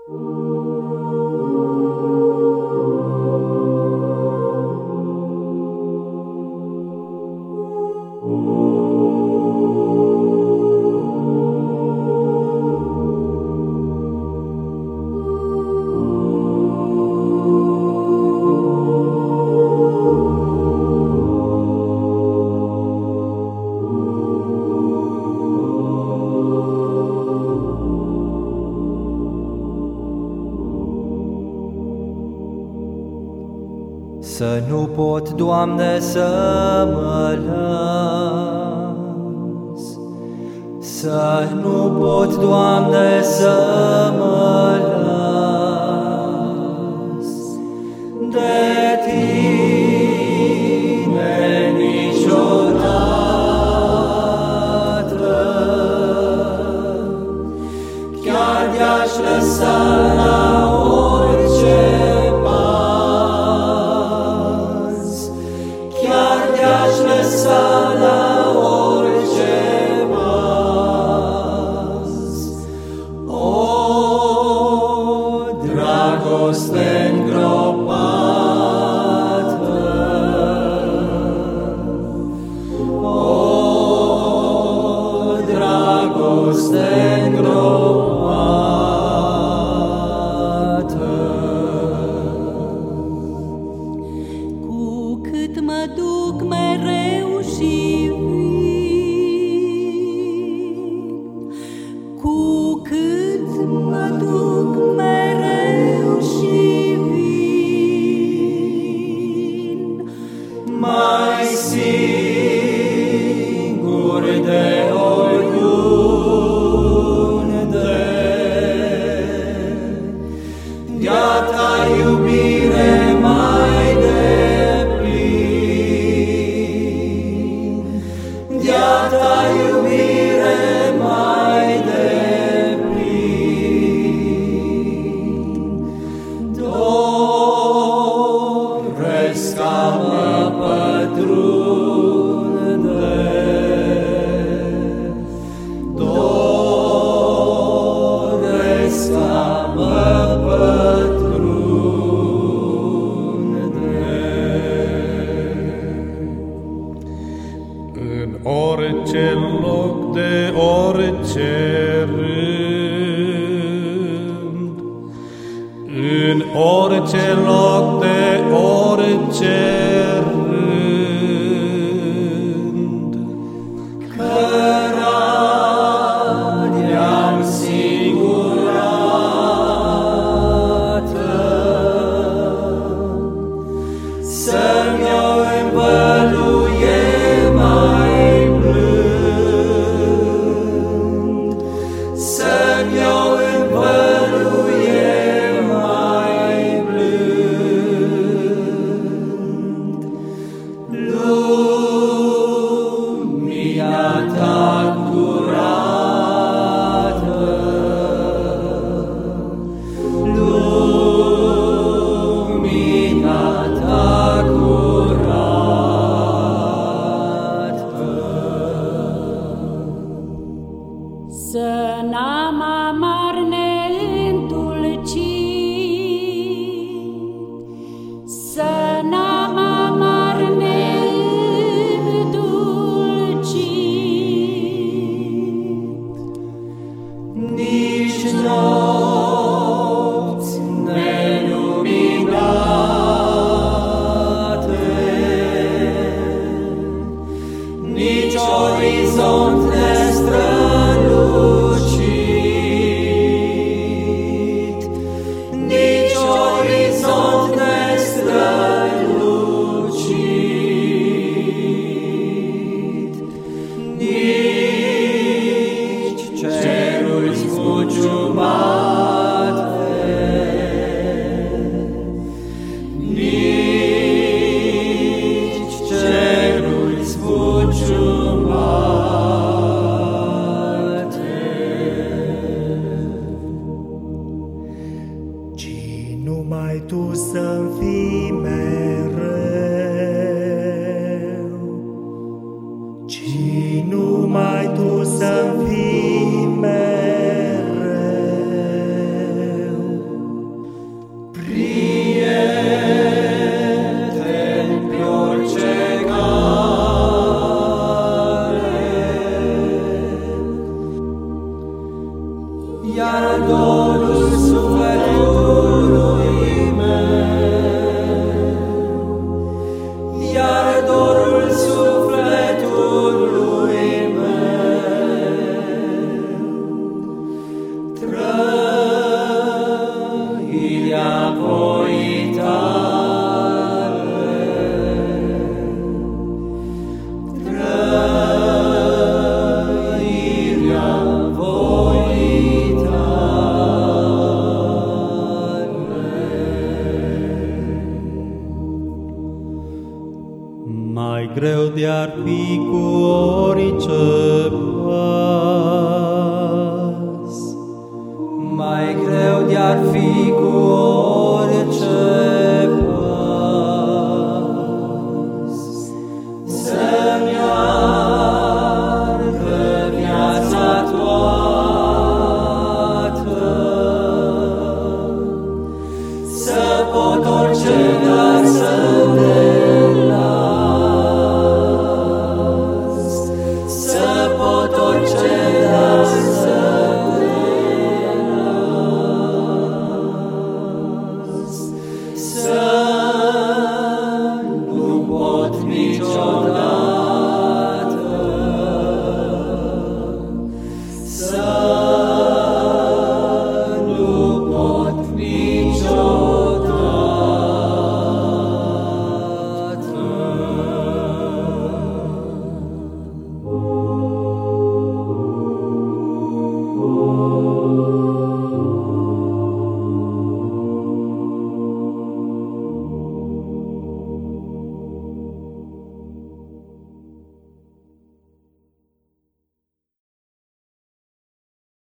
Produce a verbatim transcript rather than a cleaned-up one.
Să nu pot, Doamne, să mă las, să nu pot, Doamne, să mă las de Tine niciodată. Chiar de-aș lăsa la orice la orice pas. O, dragoste îngropată, o, dragoste îngropată. Cu cât mă duc mereu și vin, cu cât mă duc mereu și vin, mai singur de oriunde, de-a Ta iubire mai deplin, de-a Ta iubire mai deplin, doresc ca mă pătrunde, doresc ca mă pătrunde. În orice loc de orice rând, în orice loc de orice rând, cărarea-mi singurată, să-mi o învăluie mai blând, să-mi o învăluie mai blând. Lumina Ta curată, lumina Ta curată. să n-am amar neîndulcit, să n-am amar neîndulcit, Nici nopți neluminate, nici orizont nestrălucit, nici orizont nestrălucit, nici ceruri zbuciumate, nici ceruri zbuciumate. Ci numai Tu să-mi fii mereu, ci numai Tu să-mi fii mereu, iar dorul sufletului meu, iar dorul sufletului meu, trăirea voii tale, trăirea voii Mai greu de-ar fi cu orice pas, mai greu de-ar fi cu orice